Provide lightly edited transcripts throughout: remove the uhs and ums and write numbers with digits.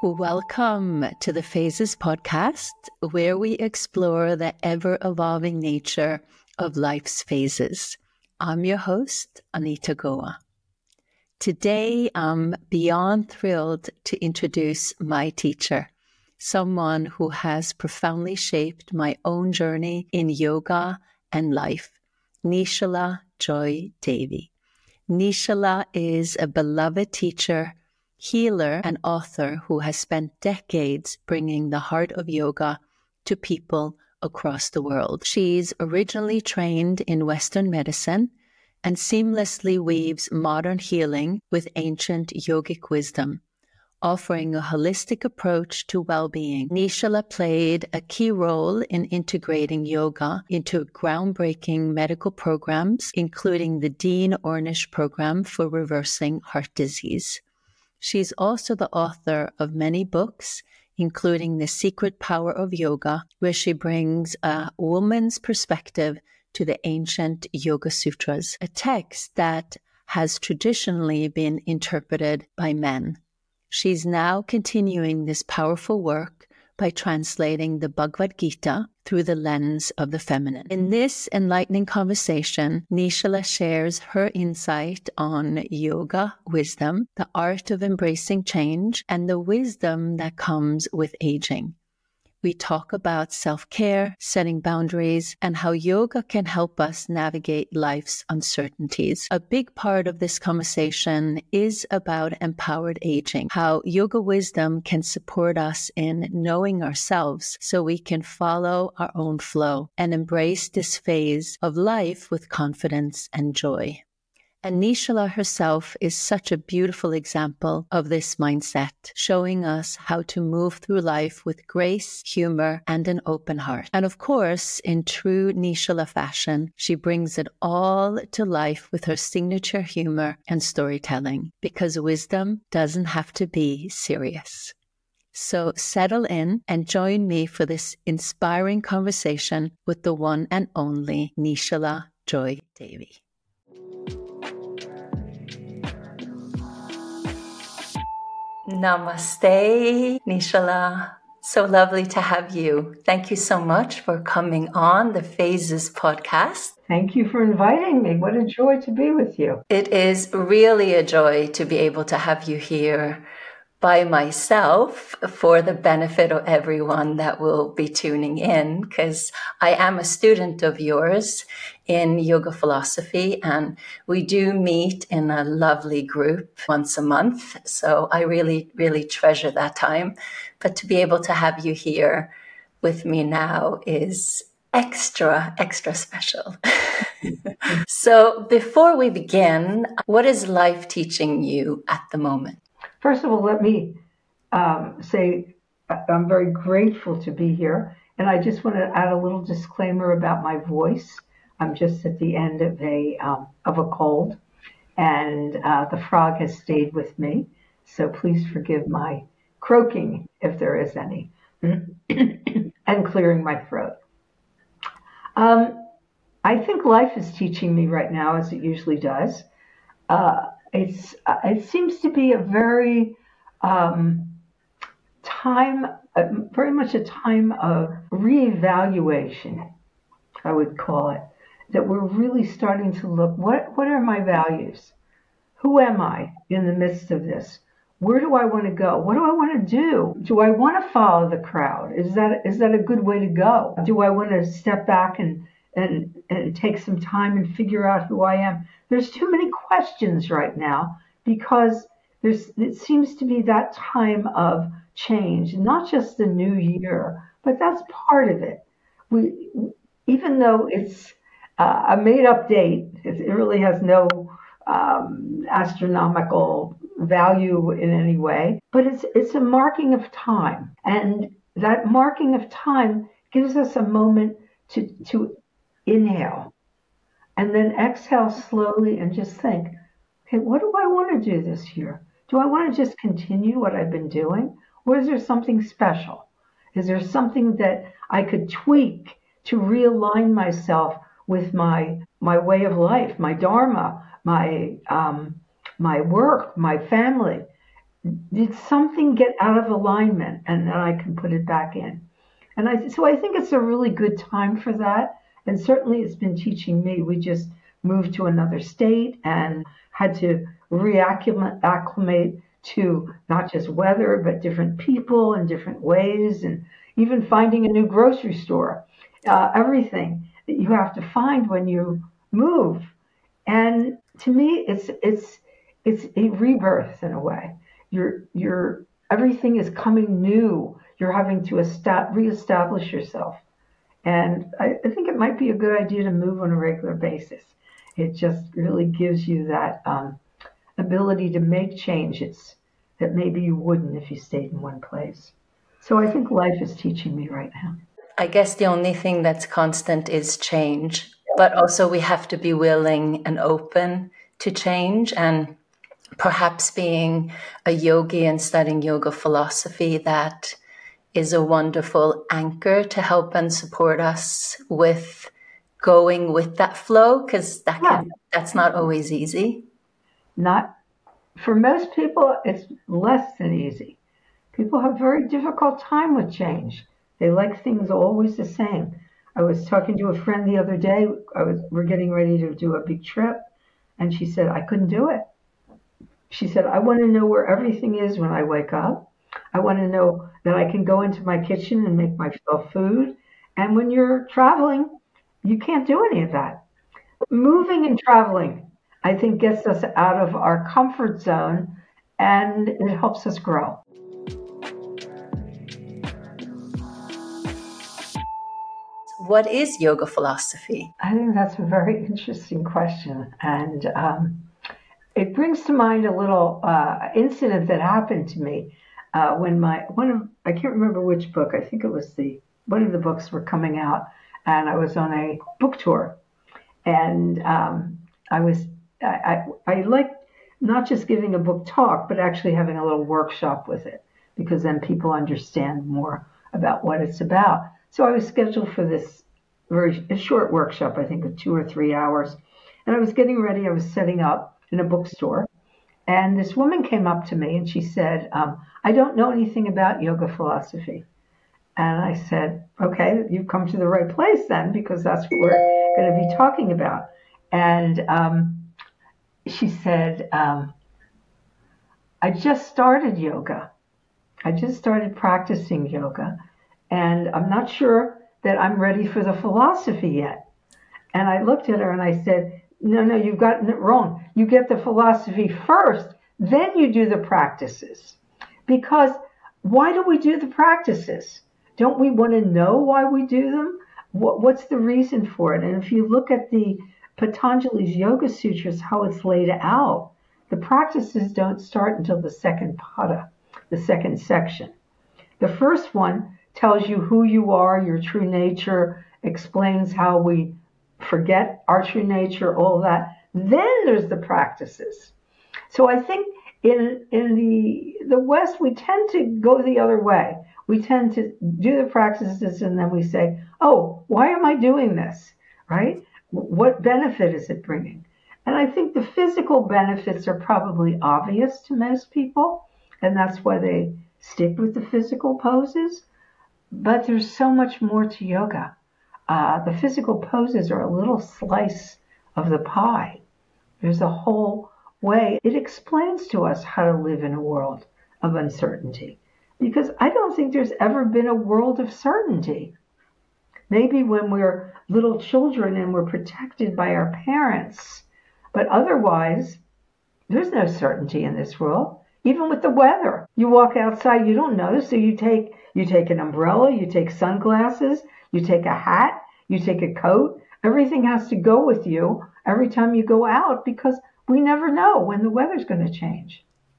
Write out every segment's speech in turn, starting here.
Welcome to the Phases podcast, where we explore the ever-evolving nature of life's phases. I'm your host, Anita Goa. Today, I'm beyond thrilled to introduce my teacher, someone who has profoundly shaped my own journey in yoga and life, Nishala Joy Devi. Nishala is a beloved teacher, healer, and author who has spent decades bringing the heart of yoga to people across the world. She's originally trained in Western medicine and seamlessly weaves modern healing with ancient yogic wisdom, offering a holistic approach to well-being. Nishala played a key role in integrating yoga into groundbreaking medical programs, including the Dean Ornish program for reversing heart disease. She's also the author of many books, including The Secret Power of Yoga, where she brings a woman's perspective to the ancient Yoga Sutras, a text that has traditionally been interpreted by men. She's now continuing this powerful work by translating the Bhagavad Gita through the lens of the feminine. In this enlightening conversation, Nishala shares her insight on yoga wisdom, the art of embracing change, and the wisdom that comes with aging. We talk about self-care, setting boundaries, and how yoga can help us navigate life's uncertainties. A big part of this conversation is about empowered aging, how yoga wisdom can support us in knowing ourselves so we can follow our own flow and embrace this phase of life with confidence and joy. And Nishala herself is such a beautiful example of this mindset, showing us how to move through life with grace, humor, and an open heart. And of course, in true Nishala fashion, she brings it all to life with her signature humor and storytelling, because wisdom doesn't have to be serious. So settle in and join me for this inspiring conversation with the one and only Nishala Joy Devi. Namaste, Nishala. So lovely to have you. Thank you so much for coming on the Phases podcast. Thank you for inviting me. What a joy to be with you. It is really a joy to be able to have you here by myself for the benefit of everyone that will be tuning in, because I am a student of yours in yoga philosophy, and we do meet in a lovely group once a month. So I really, really treasure that time. But to be able to have you here with me now is extra special. So before we begin, what is life teaching you at the moment? First of all, let me say I'm very grateful to be here. And I just want to add a little disclaimer about my voice. I'm just at the end of a cold, and the frog has stayed with me. So please forgive my croaking, if there is any, and clearing my throat. I think life is teaching me right now, as it usually does. It seems to be a very very much a time of reevaluation, I would call it. That we're really starting to look, what are my values? Who am I in the midst of this? Where do I want to go? What do I want to do? Do I want to follow the crowd? Is that a good way to go? Do I want to step back and take some time and figure out who I am? There's too many questions right now because it seems to be that time of change, not just the new year, but that's part of it. Even though it's a made-up date, it really has no astronomical value in any way, but it's a marking of time, and that marking of time gives us a moment to inhale and then exhale slowly and just think, okay, what do I want to do this year? Do I want to just continue what I've been doing, or is there something special? Is there something that I could tweak to realign myself with my way of life, my dharma, my work, my family? did something get out of alignment, and then I can put it back in. So I think it's a really good time for that. And certainly it's been teaching me. We just moved to another state and had to reacclimate to not just weather, but different people and different ways, and even finding a new grocery store, everything that you have to find when you move. And to me, it's a rebirth in a way. Everything is coming new. You're having to reestablish yourself. And I think it might be a good idea to move on a regular basis. It just really gives you that ability to make changes that maybe you wouldn't if you stayed in one place. So I think life is teaching me right now. I guess the only thing that's constant is change, but also we have to be willing and open to change. And perhaps being a yogi and studying yoga philosophy, that is a wonderful anchor to help and support us with going with that flow, because that's not always easy. Not for most people, it's less than easy. People have a very difficult time with change. They like things always the same. I was talking to a friend the other day. We're getting ready to do a big trip, and she said, I couldn't do it. She said, I want to know where everything is when I wake up. I want to know that I can go into my kitchen and make myself food. And when you're traveling, you can't do any of that. Moving and traveling, I think, gets us out of our comfort zone, and it helps us grow. What is yoga philosophy? I think that's a very interesting question. And it brings to mind a little incident that happened to me when I can't remember which book. I think it was one of the books were coming out, and I was on a book tour, and I liked not just giving a book talk, but actually having a little workshop with it, because then people understand more about what it's about. So I was scheduled for this a short workshop, I think of 2 or 3 hours, and I was getting ready. I was setting up in a bookstore, and this woman came up to me and she said, I don't know anything about yoga philosophy. And I said, okay, you've come to the right place then, because that's what we're going to be talking about. And she said, I just started yoga. I just started practicing yoga, and I'm not sure that I'm ready for the philosophy yet. And I looked at her and I said, no, you've gotten it wrong. You get the philosophy first, then you do the practices. Because why do we do the practices? Don't we want to know why we do them? What's the reason for it? And if you look at the Patanjali's Yoga Sutras, how it's laid out, the practices don't start until the second pada, the second section. The first one tells you who you are, your true nature, explains how we forget our true nature, all that. Then there's the practices. So I think in the West, we tend to go the other way. We tend to do the practices and then we say, oh, why am I doing this, right? What benefit is it bringing? And I think the physical benefits are probably obvious to most people, and that's why they stick with the physical poses. But there's so much more to yoga. The physical poses are a little slice of the pie. There's a whole way. It explains to us how to live in a world of uncertainty. Because I don't think there's ever been a world of certainty. Maybe when we're little children and we're protected by our parents. But otherwise, there's no certainty in this world. Even with the weather. You walk outside, you don't know, so you take an umbrella, you take sunglasses, you take a hat, you take a coat. Everything has to go with you every time you go out, because we never know when the weather's going to change.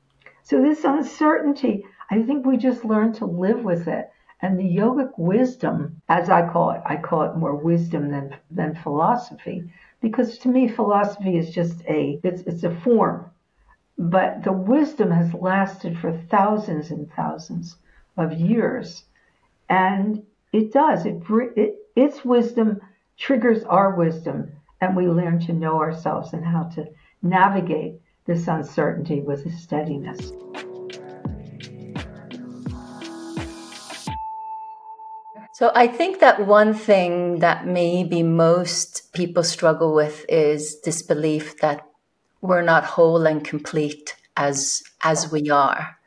So this uncertainty, I think we just learn to live with it. And the yogic wisdom, as I call it more wisdom than philosophy, because to me philosophy is just it's a form. But the wisdom has lasted for thousands and thousands of years. And it does. Its wisdom triggers our wisdom, and we learn to know ourselves and how to navigate this uncertainty with a steadiness. So I think that one thing that maybe most people struggle with is this belief that we're not whole and complete as we are.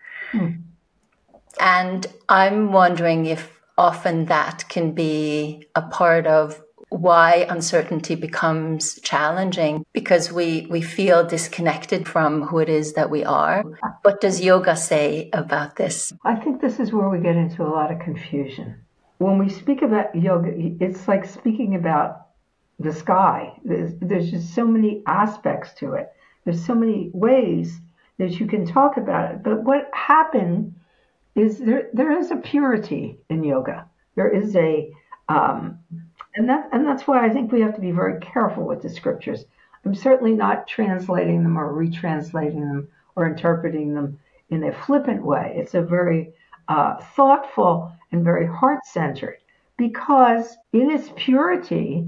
And I'm wondering if often that can be a part of why uncertainty becomes challenging, because we feel disconnected from who it is that we are. What does yoga say about this? I think this is where we get into a lot of confusion. When we speak about yoga, it's like speaking about the sky. There's just so many aspects to it. There's so many ways that you can talk about it. But what happened is there is a purity in yoga. There is a and that's why I think we have to be very careful with the scriptures. I'm certainly not translating them or retranslating them or interpreting them in a flippant way. It's a very thoughtful and very heart-centered, because in its purity,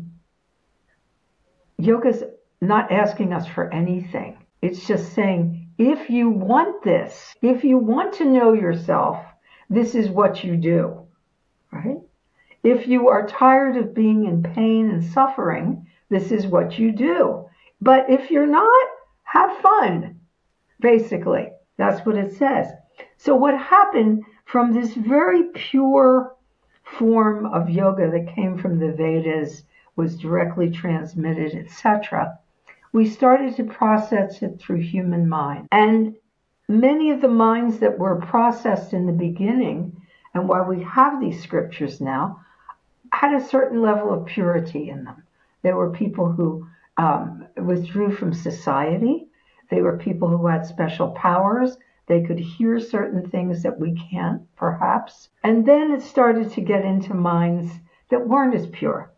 yoga's not asking us for anything. It's just saying, if you want this, if you want to know yourself, this is what you do, right? If you are tired of being in pain and suffering, this is what you do. But if you're not, have fun, basically. That's what it says. So what happened from this very pure form of yoga that came from the Vedas, was directly transmitted, etc., we started to process it through human mind. And many of the minds that were processed in the beginning, and why we have these scriptures now, had a certain level of purity in them. There were people who withdrew from society. They were people who had special powers. They could hear certain things that we can't, perhaps. And then it started to get into minds that weren't as pure.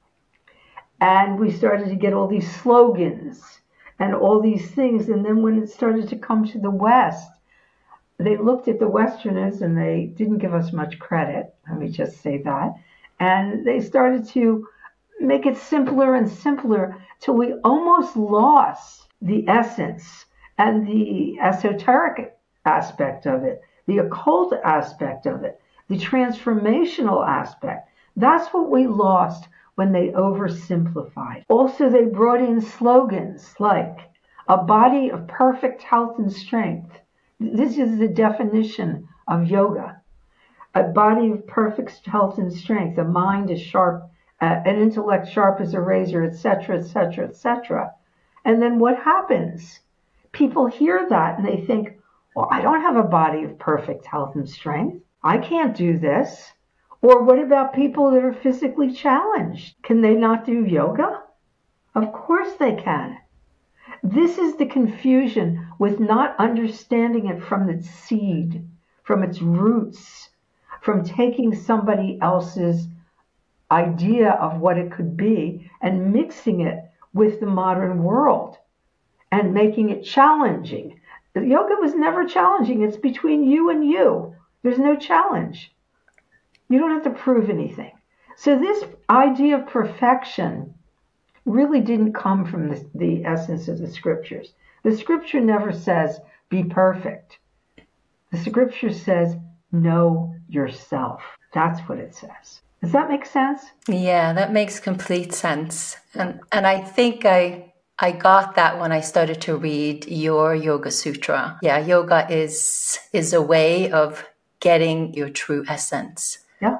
And we started to get all these slogans and all these things. And then when it started to come to the West, they looked at the Westerners and they didn't give us much credit. Let me just say that. And they started to make it simpler and simpler till we almost lost the essence and the esoteric aspect of it, the occult aspect of it, the transformational aspect. That's what we lost when they oversimplified. Also, they brought in slogans like a body of perfect health and strength. This is the definition of yoga. A body of perfect health and strength, a mind is sharp, an intellect sharp as a razor, etc., etc., etc. And then what happens? People hear that and they think, well, I don't have a body of perfect health and strength. I can't do this. Or what about people that are physically challenged? Can they not do yoga? Of course they can. This is the confusion with not understanding it from its seed, from its roots, from taking somebody else's idea of what it could be and mixing it with the modern world and making it challenging. Yoga was never challenging. It's between you and you. There's no challenge. You don't have to prove anything. So this idea of perfection really didn't come from the essence of the scriptures. The scripture never says, be perfect. The scripture says, know yourself. That's what it says. Does that make sense? Yeah, that makes complete sense. And I think I got that when I started to read your Yoga Sutra. Yeah, yoga is a way of getting your true essence. Yeah.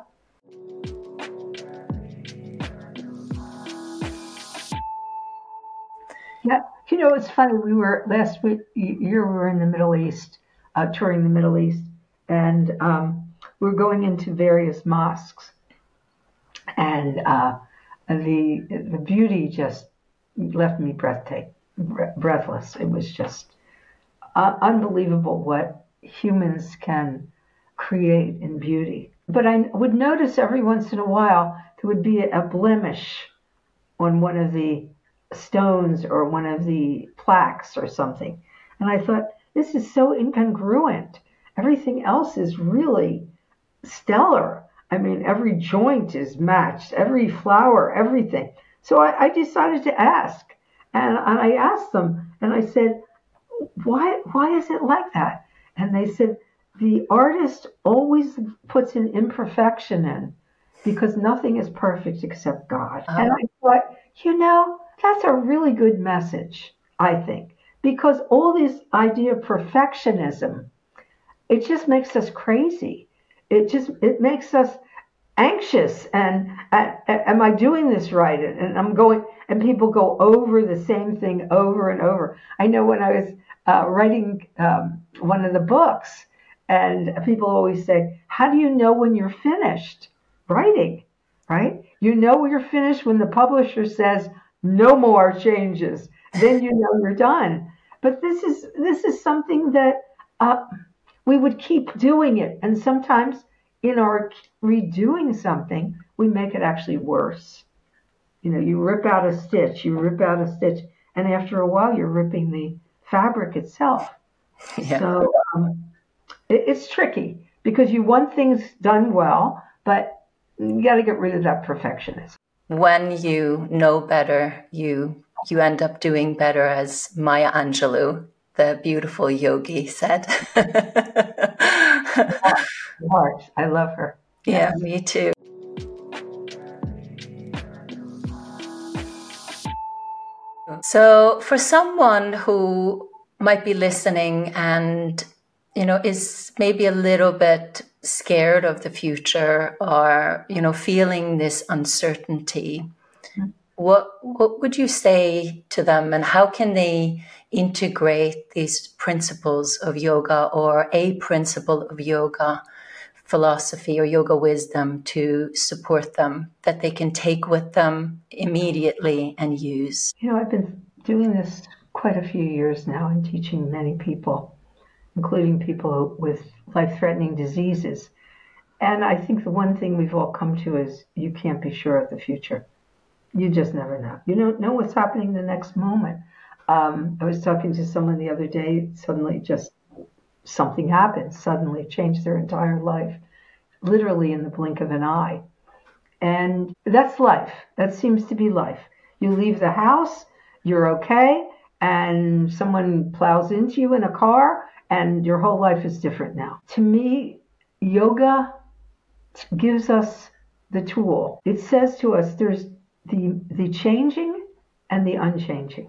Yeah. You know, it's funny. We were last year we were in the Middle East, touring the Middle East, and we were going into various mosques, and the beauty just left me breathless. It was just unbelievable what humans can create in beauty. But I would notice every once in a while there would be a blemish on one of the stones or one of the plaques or something. And I thought, this is so incongruent. Everything else is really stellar. I mean, every joint is matched, every flower, everything. So I decided to ask. And I asked them, and I said, why is it like that? And they said, the artist always puts an imperfection in because nothing is perfect except God. And I thought, that's a really good message, I think, because all this idea of perfectionism, it just makes us crazy. It makes us anxious and am I doing this right? And people go over the same thing over and over. I know when I was writing one of the books, and people always say, how do you know when you're finished writing, right? You know when you're finished when the publisher says no more changes, then you know you're done. But this is something that we would keep doing it, and sometimes in our redoing something, we make it actually worse. You rip out a stitch, and after a while, you're ripping the fabric itself. Yeah. So it's tricky because you want things done well, but you got to get rid of that perfectionism. When you know better, you end up doing better, as Maya Angelou, the beautiful yogi, said. I love her. Yeah, me too. So for someone who might be listening and, is maybe a little bit scared of the future or, feeling this uncertainty, what would you say to them, and how can they integrate these principles of yoga or a principle of yoga philosophy or yoga wisdom to support them, that they can take with them immediately and use? I've been doing this quite a few years now and teaching many people, including people with life-threatening diseases. And I think the one thing we've all come to is you can't be sure of the future. You just never know. You don't know what's happening the next moment. I was talking to someone the other day, suddenly just something happened, suddenly changed their entire life, literally in the blink of an eye. And that's life. That seems to be life. You leave the house, you're okay, and someone plows into you in a car, and your whole life is different now. To me, yoga gives us the tool. It says to us there's the changing and the unchanging.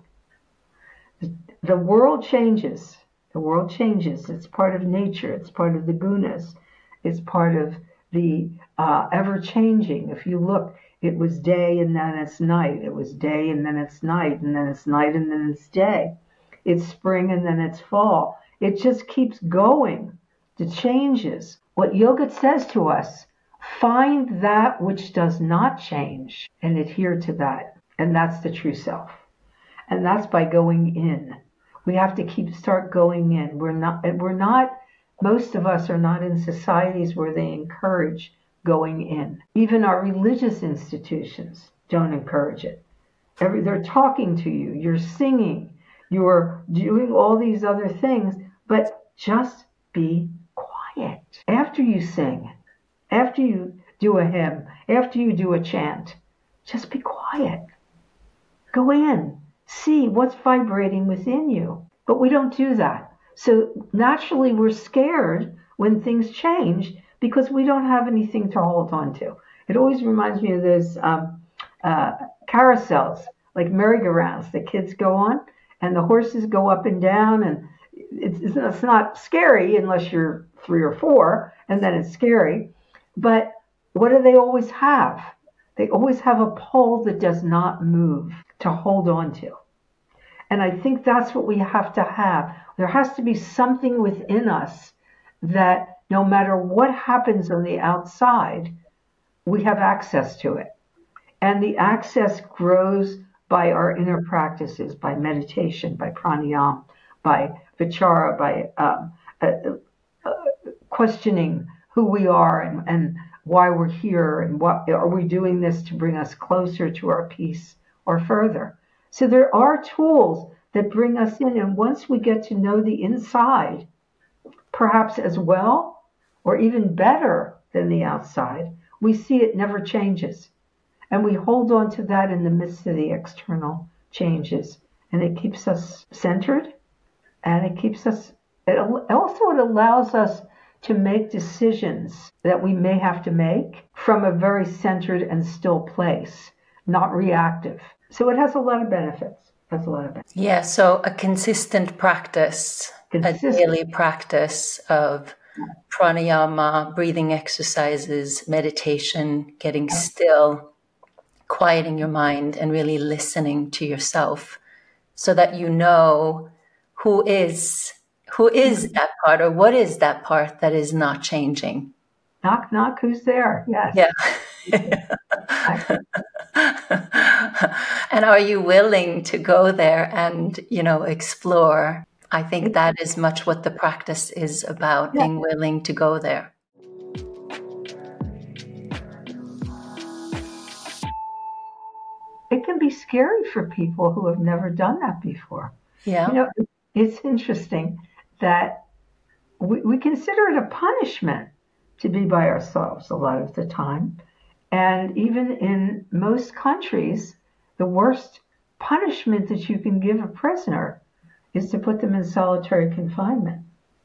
The world changes. The world changes. It's part of nature. It's part of the gunas. It's part of the ever-changing. If you look, it was day and then it's night. It was day and then it's night, and then it's night and then it's day. It's spring and then it's fall. It just keeps going. It changes. What yoga says to us, find that which does not change and adhere to that. And that's the true self. And that's by going in. We have to start going in. We're not, most of us are not in societies where they encourage going in. Even our religious institutions don't encourage it. They're talking to you, you're singing, you're doing all these other things, but just be quiet. After you sing, after you do a hymn, after you do a chant, just be quiet. Go in. See what's vibrating within you. But we don't do that. So naturally we're scared when things change because we don't have anything to hold on to. It always reminds me of those carousels, like merry-go-rounds that kids go on, and the horses go up and down, and it's not scary unless you're 3 or 4, and then it's scary. But what do they always have? They always have a pole that does not move to hold on to. And I think that's what we have to have. There has to be something within us that no matter what happens on the outside, we have access to it. And the access grows by our inner practices, by meditation, by pranayama, by vichara, by questioning who we are and why we're here, and what are we doing this to bring us closer to our peace or further. So there are tools that bring us in, and once we get to know the inside, perhaps as well or even better than the outside, we see it never changes. And we hold on to that in the midst of the external changes. And it keeps us centered, and it keeps us, it allows us to make decisions that we may have to make from a very centered and still place, not reactive. So it has a lot of benefits. Yeah, so a consistent practice, a daily practice of pranayama, breathing exercises, meditation, getting still, quieting your mind, and really listening to yourself so that you know who is that part, or what is that part that is not changing. Knock, knock, who's there? Yes. Yeah. And are you willing to go there and, explore? I think that is much what the practice is about, being willing to go there. It can be scary for people who have never done that before. Yeah. It's interesting that we consider it a punishment to be by ourselves a lot of the time. And even in most countries, the worst punishment that you can give a prisoner is to put them in solitary confinement.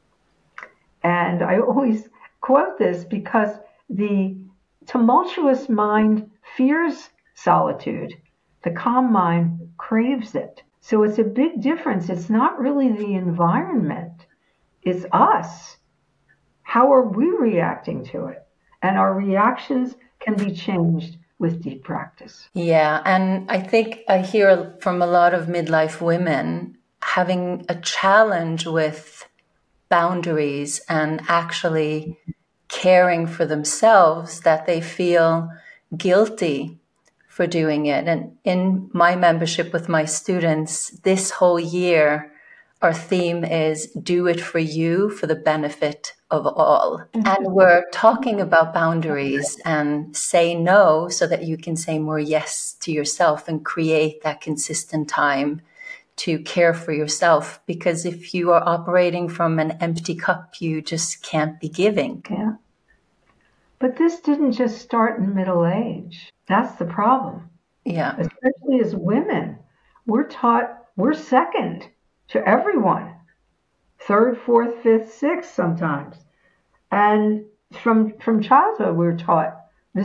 And I always quote this because the tumultuous mind fears solitude. The calm mind craves it. So it's a big difference. It's not really the environment. It's us. How are we reacting to it? And our reactions can be changed with deep practice. Yeah, and I think I hear from a lot of midlife women having a challenge with boundaries and actually caring for themselves, that they feel guilty for doing it. And in my membership with my students, this whole year, our theme is do it for you, for the benefit of all. And we're talking about boundaries and say no so that you can say more yes to yourself and create that consistent time to care for yourself. Because if you are operating from an empty cup, you just can't be giving. Yeah. But this didn't just start in middle age. That's the problem. Yeah. Especially as women, we're taught we're second to everyone. Third, fourth, fifth, sixth sometimes. And from childhood, we're taught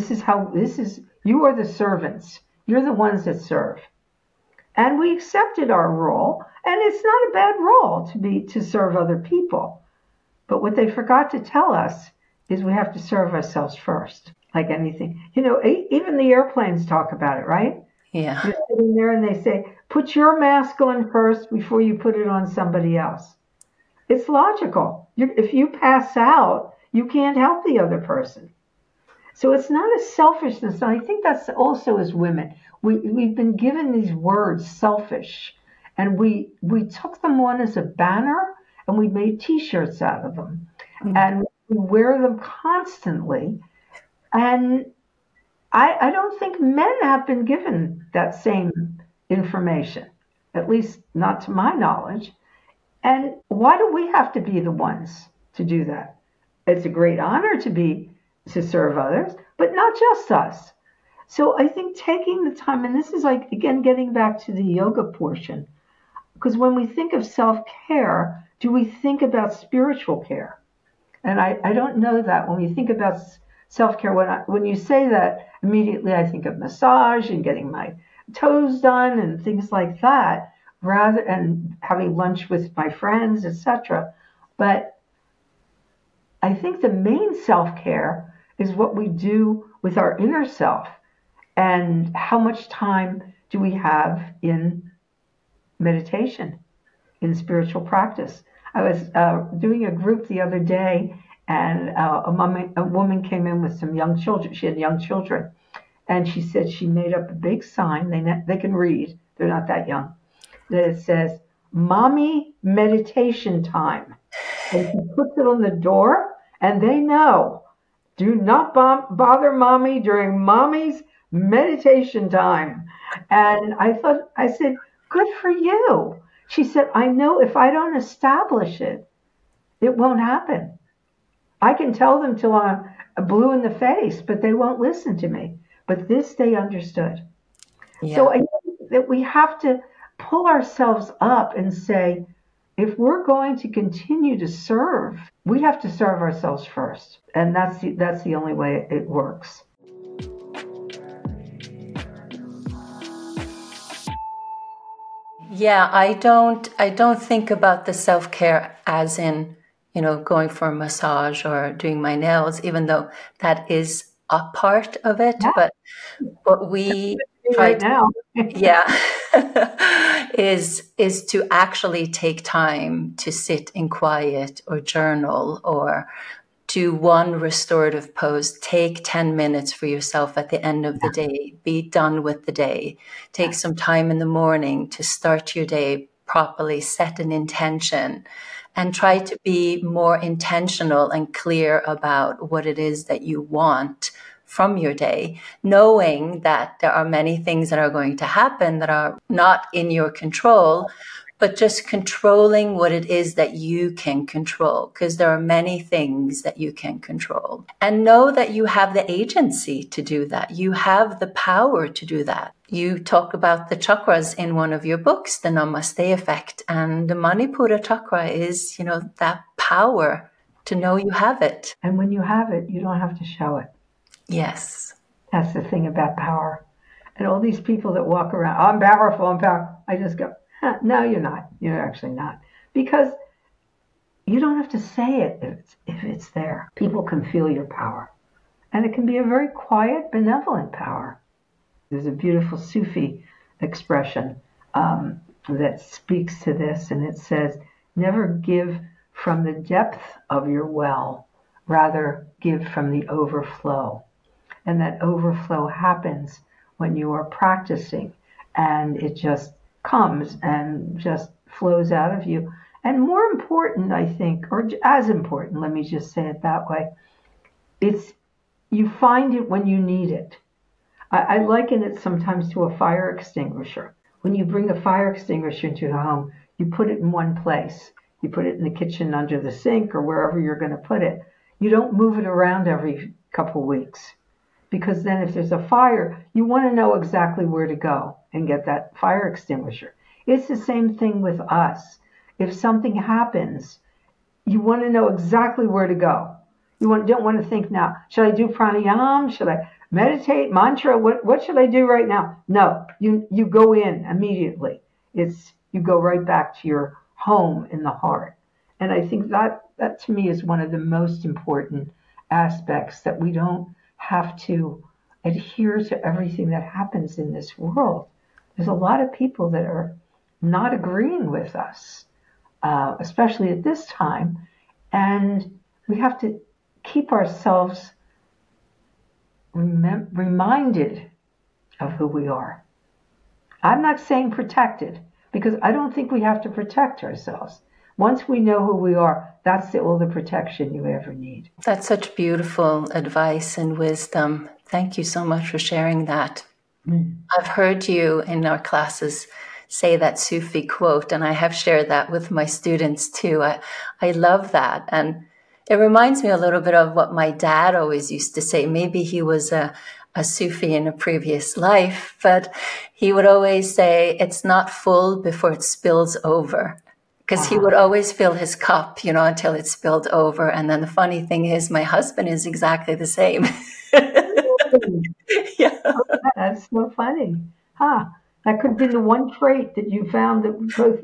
you are the servants. You're the ones that serve. And we accepted our role, and it's not a bad role to serve other people. But what they forgot to tell us is we have to serve ourselves first, like anything. Even the airplanes talk about it, right? Yeah. You're sitting there and they say, put your mask on first before you put it on somebody else. It's logical. If you pass out, you can't help the other person. So it's not a selfishness. And I think that's also as women. We've been given these words, selfish, and we took them on as a banner, and we made T-shirts out of them. Mm-hmm. And we wear them constantly. And I don't think men have been given that same information, at least not to my knowledge. And why do we have to be the ones to do that? It's a great honor to serve others, but not just us. So I think taking the time, and this is like, again, getting back to the yoga portion, because when we think of self-care, do we think about spiritual care? And I don't know that when we think about self-care, when you say that, immediately I think of massage and getting my toes done and things like that, and having lunch with my friends, etc. But I think the main self-care is what we do with our inner self, and how much time do we have in meditation, in spiritual practice. I was doing a group the other day, and a woman came in with some young children. She had young children, and she said she made up a big sign. They can read. They're not that young. That it says, "Mommy meditation time." And she puts it on the door, and they know, do not bother mommy during mommy's meditation time. And I said, good for you. She said, I know if I don't establish it, it won't happen. I can tell them till I'm blue in the face, but they won't listen to me. But this they understood. Yeah. So I think that we have to pull ourselves up and say, if we're going to continue to serve, we have to serve ourselves first. And that's the only way it works. Yeah, I don't think about the self-care as in, going for a massage or doing my nails, even though that is a part of it. Yeah. But what we try Right now. yeah, is to actually take time to sit in quiet or journal or do one restorative pose. Take 10 minutes for yourself at the end of the day. Be done with the day. Take some time in the morning to start your day properly, set an intention, and try to be more intentional and clear about what it is that you want from your day, knowing that there are many things that are going to happen that are not in your control, but just controlling what it is that you can control, because there are many things that you can control. And know that you have the agency to do that. You have the power to do that. You talk about the chakras in one of your books, the Namaste Effect, and the Manipura chakra is, that power to know you have it. And when you have it, you don't have to show it. Yes. That's the thing about power. And all these people that walk around, I'm powerful, I'm powerful. I just go, no, you're not. You're actually not. Because you don't have to say it if it's there. People can feel your power. And it can be a very quiet, benevolent power. There's a beautiful Sufi expression that speaks to this, and it says, never give from the depth of your well, rather give from the overflow. And that overflow happens when you are practicing, and it just comes and just flows out of you. And more important, I think, or as important, let me just say it that way, it's you find it when you need it. I liken it sometimes to a fire extinguisher. When you bring a fire extinguisher into your home, you put it in one place. You put it in the kitchen under the sink or wherever you're going to put it. You don't move it around every couple weeks. Because then if there's a fire, you want to know exactly where to go and get that fire extinguisher. It's the same thing with us. If something happens, you want to know exactly where to go. You don't want to think now, should I do pranayama? Should I meditate, mantra? What should I do right now? No, you go in immediately. You go right back to your home in the heart. And I think that to me is one of the most important aspects, that we don't have to adhere to everything that happens in this world. There's a lot of people that are not agreeing with us, especially at this time. And we have to keep ourselves reminded of who we are. I'm not saying protected, because I don't think we have to protect ourselves. Once we know who we are, that's all the protection you ever need. That's such beautiful advice and wisdom. Thank you so much for sharing that. I've heard you in our classes say that Sufi quote, and I have shared that with my students too. I love that. And it reminds me a little bit of what my dad always used to say. Maybe he was a Sufi in a previous life, but he would always say, it's not full before it spills over. Because he would always fill his cup, until it spilled over. And then the funny thing is, my husband is exactly the same. Yeah. That's so funny. That could be the one trait that you found that we both...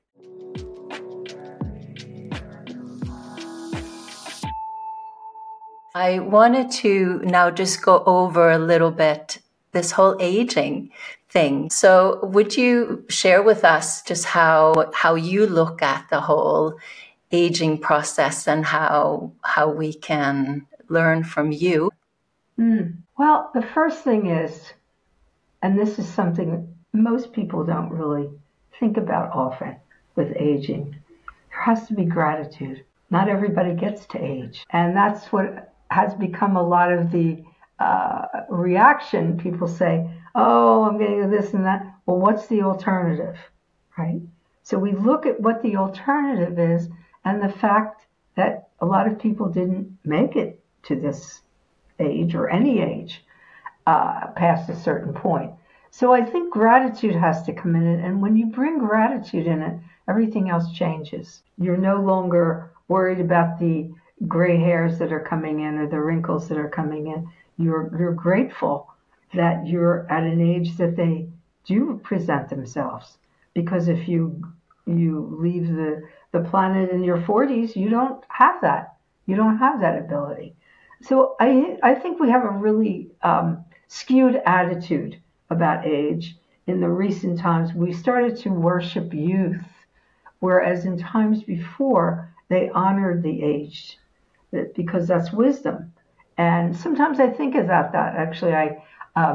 I wanted to now just go over a little bit this whole aging thing. So would you share with us just how you look at the whole aging process and how we can learn from you? Well, the first thing is, and this is something most people don't really think about often with aging, there has to be gratitude. Not everybody gets to age. And that's what has become a lot of the reaction. People say, oh, I'm getting this and that. Well, what's the alternative, right? So we look at what the alternative is, and the fact that a lot of people didn't make it to this age or any age past a certain point. So I think gratitude has to come in it. And when you bring gratitude in it, everything else changes. You're no longer worried about the gray hairs that are coming in or the wrinkles that are coming in. You're grateful that you're at an age that they do present themselves. Because if you leave the planet in your 40s, you don't have that. You don't have that ability. So I think we have a really skewed attitude about age. In the recent times, we started to worship youth, whereas in times before, they honored the aged because that's wisdom. And sometimes I think about that. Actually, I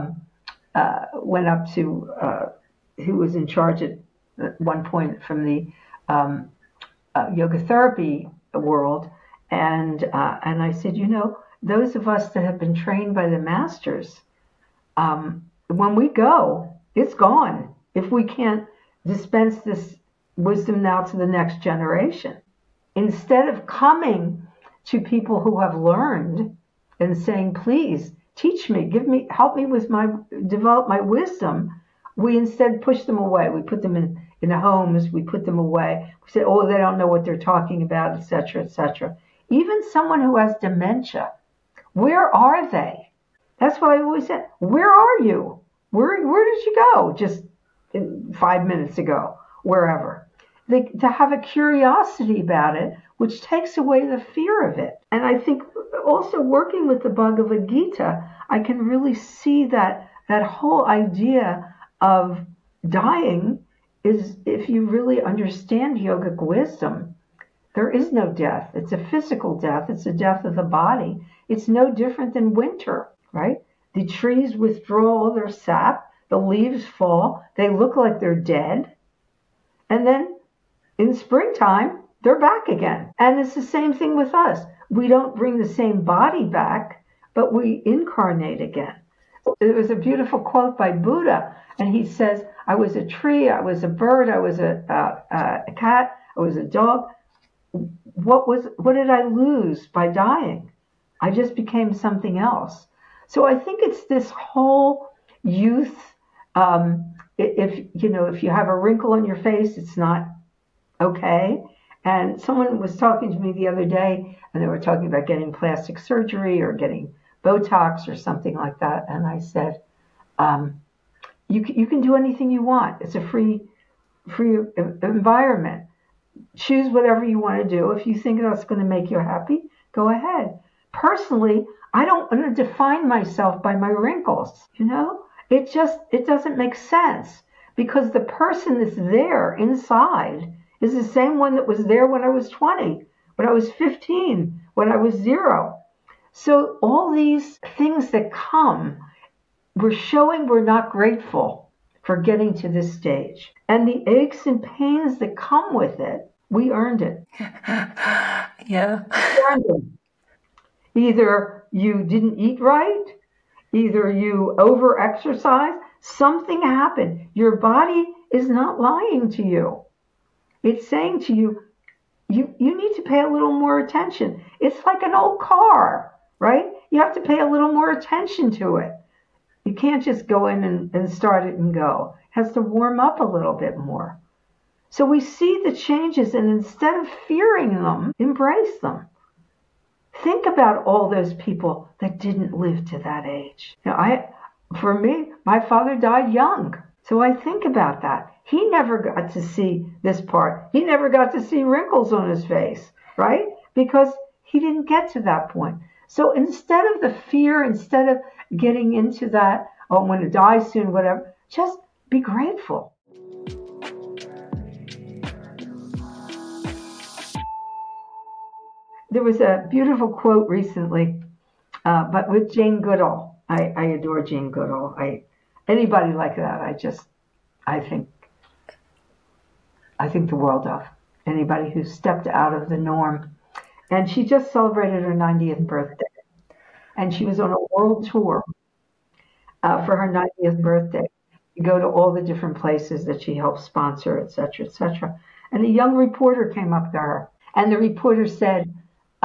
went up to who was in charge at one point from the yoga therapy world, and I said, those of us that have been trained by the masters, when we go, it's gone. If we can't dispense this wisdom now to the next generation, instead of coming to people who have learned and saying, please teach me, help me with develop my wisdom, we instead push them away. We put them in homes. We put them away. We say, oh, they don't know what they're talking about, etc., etc. Even someone who has dementia, where are they? That's what I always said. Where are you? Where did you go just 5 minutes ago? Wherever. To have a curiosity about it, which takes away the fear of it. And I think also working with the Bhagavad Gita, I can really see that whole idea of dying is, if you really understand yogic wisdom, there is no death. It's a physical death. It's a death of the body. It's no different than winter, right? The trees withdraw all their sap. The leaves fall. They look like they're dead. And then in springtime, they're back again. And it's the same thing with us. We don't bring the same body back, but we incarnate again. There was a beautiful quote by Buddha, and he says, I was a tree, I was a bird, I was a cat, I was a dog. What did I lose by dying? I just became something else. So I think it's this whole youth. If you have a wrinkle on your face, it's not okay. And someone was talking to me the other day, and they were talking about getting plastic surgery or getting Botox or something like that. And I said, you can do anything you want. It's a free environment. Choose whatever you want to do. If you think that's going to make you happy, go ahead. Personally, I don't want to define myself by my wrinkles. It doesn't make sense, because the person that's there inside is the same one that was there when I was 20, when I was 15, when I was 0. So all these things that come, we're showing we're not grateful for getting to this stage. And the aches and pains that come with it, we earned it. Yeah. We earned it. Either you didn't eat right, either you over-exercise, something happened. Your body is not lying to you. It's saying to you, you need to pay a little more attention. It's like an old car, right? You have to pay a little more attention to it. You can't just go in and start it and go. It has to warm up a little bit more. So we see the changes, and instead of fearing them, embrace them. Think about all those people that didn't live to that age. For me, my father died young. So I think about that. He never got to see this part. He never got to see wrinkles on his face, right? Because he didn't get to that point. So instead of the fear, instead of getting into that, oh, I'm going to die soon, whatever, just be grateful. There was a beautiful quote recently, but with Jane Goodall. I adore Jane Goodall. Anybody like that, I think the world of. Anybody who stepped out of the norm. And she just celebrated her 90th birthday. And she was on a world tour for her 90th birthday. You go to all the different places that she helped sponsor, et cetera, et cetera. And a young reporter came up to her. And the reporter said,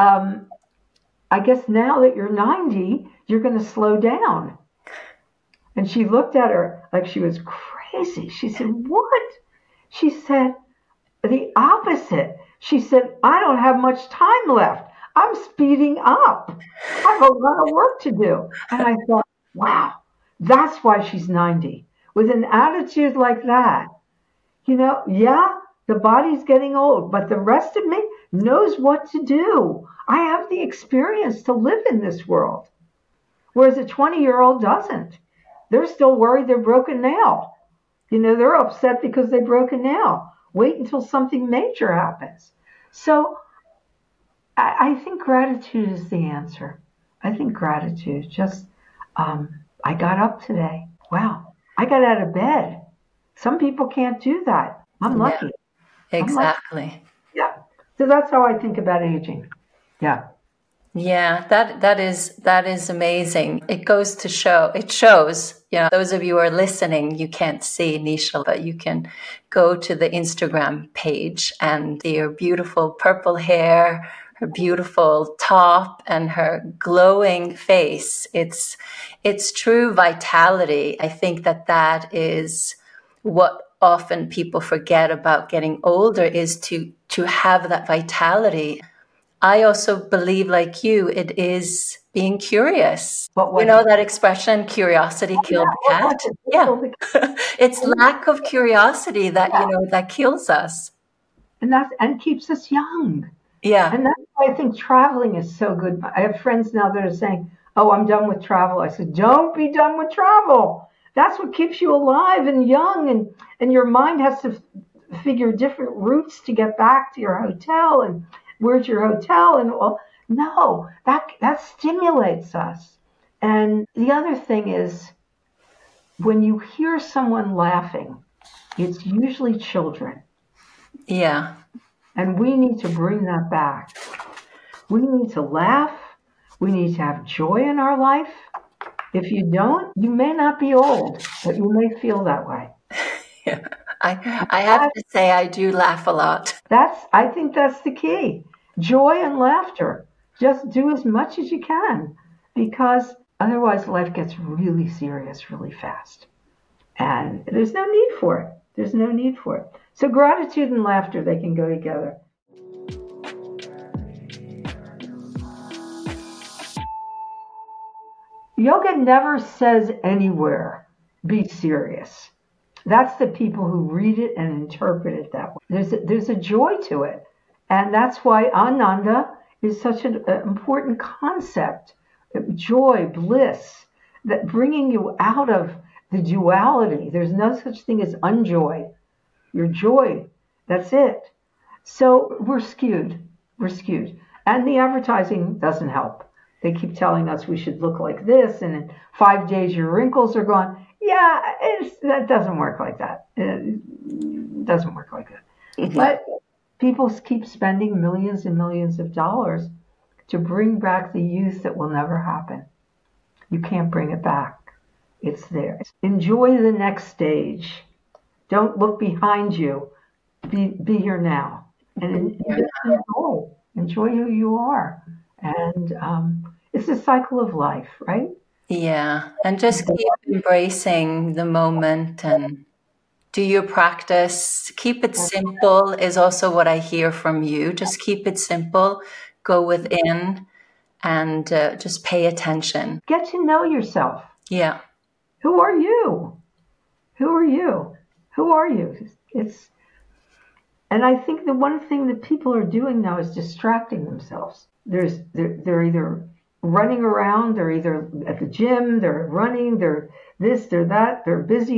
I guess now that you're 90, you're going to slow down. And she looked at her like she was crazy. She said, what? She said, the opposite. She said, I don't have much time left. I'm speeding up. I have a lot of work to do. And I thought, wow, that's why she's 90. With an attitude like that, yeah, the body's getting old, but the rest of me knows what to do. I have the experience to live in this world. Whereas a 20-year-old doesn't. They're still worried they're broken nail. They're upset because they broke a nail. Wait until something major happens. So I think gratitude is the answer. I think gratitude. Just, I got up today. Wow. I got out of bed. Some people can't do that. I'm lucky. Yeah, exactly. Yeah. So that's how I think about aging. Yeah. Yeah, that is amazing. It shows, those of you who are listening, you can't see Nisha, but you can go to the Instagram page and see her beautiful purple hair, her beautiful top, and her glowing face. It's true vitality. I think that is what often people forget about getting older, is to have that vitality. I also believe, like you, it is being curious. That expression, curiosity killed the cat? Yeah. It's lack of curiosity that kills us. And keeps us young. Yeah. And that's why I think traveling is so good. I have friends now that are saying, oh, I'm done with travel. I said, don't be done with travel. That's what keeps you alive and young. And your mind has to figure different routes to get back to your hotel. And where's your hotel? And no, that stimulates us. And the other thing is, when you hear someone laughing, it's usually children. Yeah. And we need to bring that back. We need to laugh. We need to have joy in our life. If you don't, you may not be old, but you may feel that way. Yeah. I have to say, I do laugh a lot. I think that's the key. Joy and laughter. Just do as much as you can, because otherwise life gets really serious really fast. And there's no need for it. There's no need for it. So gratitude and laughter, they can go together. Yoga never says anywhere, be serious. That's the people who read it and interpret it that way. There's a joy to it. And that's why Ananda is such an important concept. Joy, bliss, that bringing you out of the duality. There's no such thing as unjoy. Your joy, that's it. So we're skewed. And the advertising doesn't help. They keep telling us we should look like this, and in 5 days your wrinkles are gone. Yeah, that doesn't work like that. It doesn't work like that. Mm-hmm. But people keep spending millions and millions of dollars to bring back the youth that will never happen. You can't bring it back. It's there. Enjoy the next stage. Don't look behind you. Be here now. And enjoy who you are. And it's a cycle of life, right? Yeah. And just keep embracing the moment and do your practice. Keep it simple is also what I hear from you. Just keep it simple. Go within and just pay attention. Get to know yourself. Yeah. Who are you? Who are you? Who are you? And I think the one thing that people are doing now is distracting themselves. They're either running around, they're either at the gym, they're running, they're this, they're that, they're busy.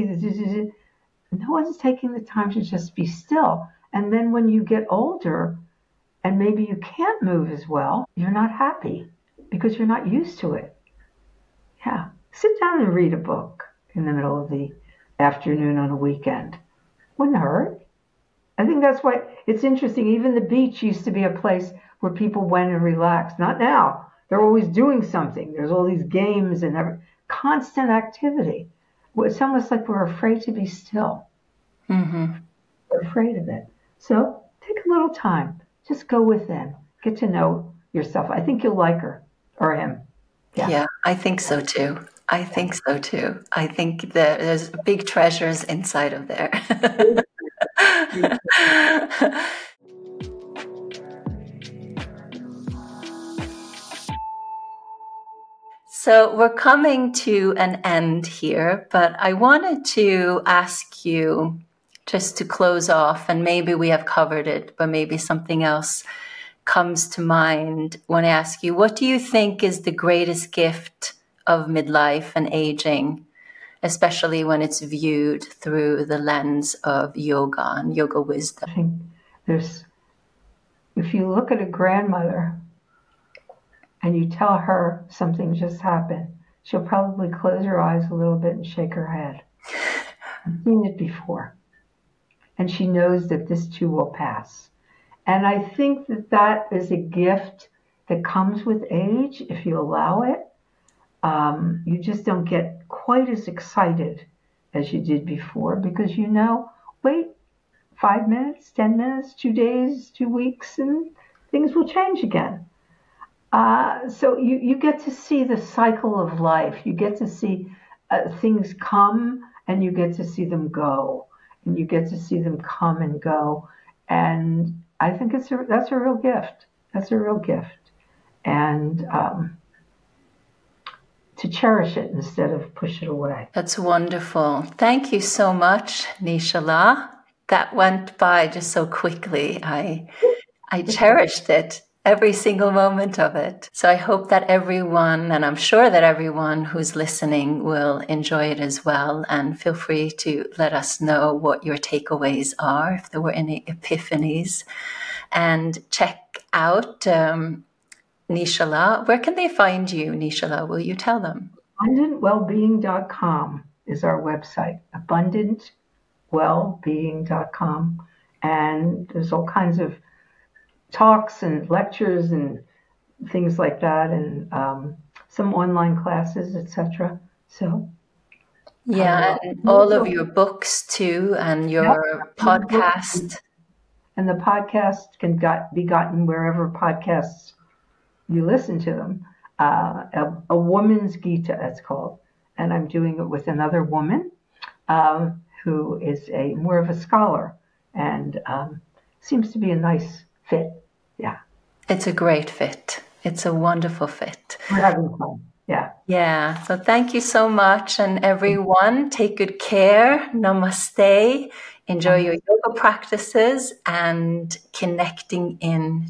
No one's taking the time to just be still. And then when you get older and maybe you can't move as well, you're not happy because you're not used to it. Yeah. Sit down and read a book in the middle of the afternoon on a weekend. Wouldn't hurt. I think that's why it's interesting. Even the beach used to be a place where people went and relaxed. Not now. They're always doing something. There's all these games and constant activity. It's almost like we're afraid to be still. Mm-hmm. We're afraid of it. So take a little time. Just go within. Get to know yourself. I think you'll like her or him. Yeah, I think so too. I think so too. I think there's big treasures inside of there. So we're coming to an end here, but I wanted to ask you just to close off, and maybe we have covered it, but maybe something else comes to mind when I ask you, what do you think is the greatest gift of midlife and aging, especially when it's viewed through the lens of yoga and yoga wisdom? I think if you look at a grandmother and you tell her something just happened, she'll probably close her eyes a little bit and shake her head. I've seen it before. And she knows that this too will pass. And I think that is a gift that comes with age, if you allow it. You just don't get quite as excited as you did before because wait, 5 minutes, 10 minutes, 2 days, 2 weeks, and things will change again. So you get to see the cycle of life. You get to see things come and you get to see them go. And you get to see them come and go. And I think that's a real gift. That's a real gift. And to cherish it instead of push it away. That's wonderful. Thank you so much, Nishala. That went by just so quickly. I cherished it, every single moment of it. So I hope that everyone, and I'm sure that everyone who's listening will enjoy it as well. And feel free to let us know what your takeaways are, if there were any epiphanies. And check out Nishala. Where can they find you, Nishala? Will you tell them? AbundantWellbeing.com is our website. AbundantWellbeing.com. And there's all kinds of talks and lectures and things like that, and some online classes, etc. So yeah, and all of your books too, and your podcast. And the podcast can be gotten wherever podcasts you listen to them. A Woman's Gita, it's called, and I'm doing it with another woman who is more of a scholar, and seems to be a nice fit. Yeah. It's a great fit. It's a wonderful fit. We're having fun. Yeah. Yeah. So thank you so much. And everyone, take good care. Namaste. Enjoy your yoga practices and connecting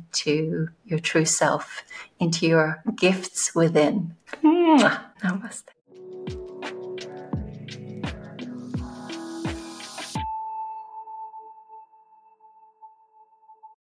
into your true self, into your gifts within. Namaste.